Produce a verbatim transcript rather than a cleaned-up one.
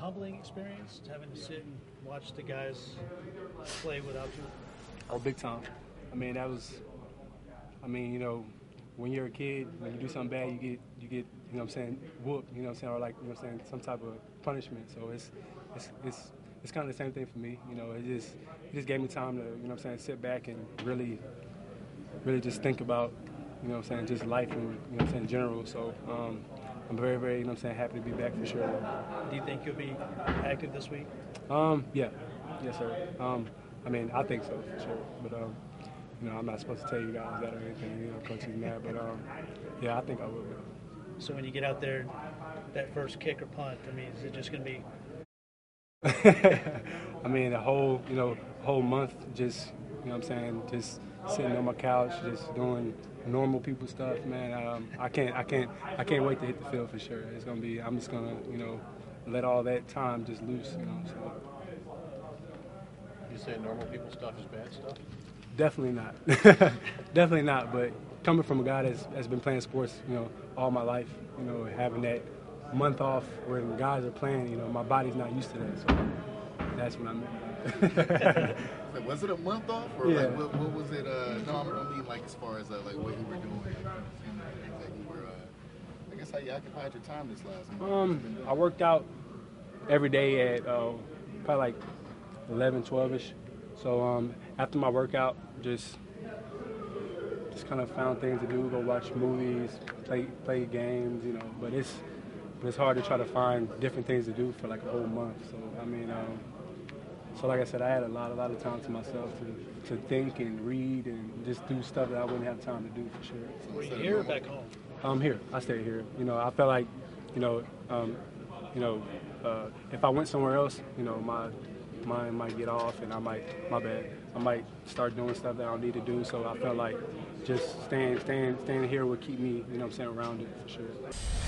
humbling experience having to sit and watch the guys play without you? Oh, big time. I mean, that was, I mean, you know, when you're a kid, when you do something bad, you get, you get, you know what I'm saying, whooped, you know what I'm saying, or like, you know what I'm saying, some type of punishment. So it's, it's, it's, it's kind of the same thing for me. You know, it just, it just gave me time to, you know what I'm saying, sit back and really, really just think about, you know what I'm saying, just life and, you know what I'm saying, in general. So um, I'm very, very, you know what I'm saying, happy to be back for sure. Do you think you'll be active this week? Um, yeah, yes, sir. Um, I mean, I think so for sure. But um, you know, I'm not supposed to tell you guys that or anything. You know, coach is mad, but um, yeah, I think I will. So when you get out there, that first kick or punt, I mean, is it just going to be? I mean, the whole, you know, whole month just, you know what I'm saying, just sitting on my couch, just doing normal people stuff, man. Um, I can't, I can't, I can't wait to hit the field for sure. It's gonna be, I'm just gonna, you know, let all that time just loose, you know. So. You say normal people stuff is bad stuff? Definitely not. Definitely not. But coming from a guy that's, that's been playing sports, you know, all my life, you know, having that month off when guys are playing, you know, my body's not used to that. So that's what I meant. Was it a month off, or yeah. like what, what was it? Uh, no, I mean like as far as uh, like what you were doing, you know, that you were. Uh, I guess how you occupied your time this last month. Um, I worked out every day at uh, probably like eleven, twelve-ish. So um, after my workout, just just kind of found things to do, go watch movies, play play games, you know. But it's but it's hard to try to find different things to do for like a whole month. So I mean, um, so like I said, I had a lot a lot of time to myself to, to think and read and just do stuff that I wouldn't have time to do for sure. Were you here or back home? I'm here. I stay here. You know, I felt like, you know, um, you know, uh, if I went somewhere else, you know, my mind might get off and I might, my bad, I might start doing stuff that I don't need to do. So I felt like just staying, staying, staying here would keep me, you know what I'm saying, around it for sure.